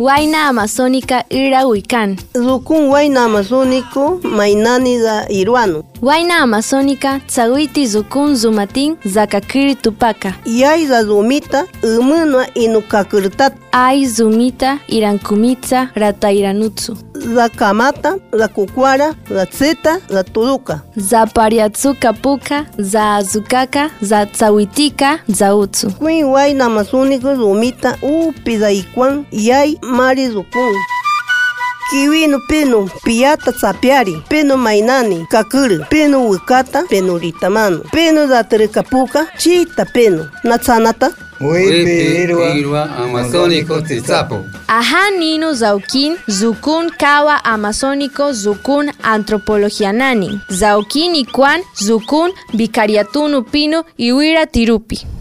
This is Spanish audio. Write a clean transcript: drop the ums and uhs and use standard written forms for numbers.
Huayna amazónica ira huicán. Zukun huayna amazónico mainani da iruano. Huayna amazónica tsahuiti zukun zumatin zakakiri tupaca. Yay da zumita umunwa inukakirtat. Ay zumita irankumitsa ratairanutsu. Za kamata, za kukwara, za tseta, za turuka. Za pariatsuka puka, za azukaka, za tsahuitika, za utsu. Kuin huayna amazónico zumita upi da ikuan yay mari zukun. Kiwino peno piata tsapiari, peno mainani, kakul, peno wikata, peno ritamano, peno da terekapuka, chita peno, natsanata. Irwa amazónico titsapo. Ajá nino zaukin, zukun kawa amazónico, zukun antropologianani. Zaukin ikuan, zukun vicariatunu pino, iwira tirupi.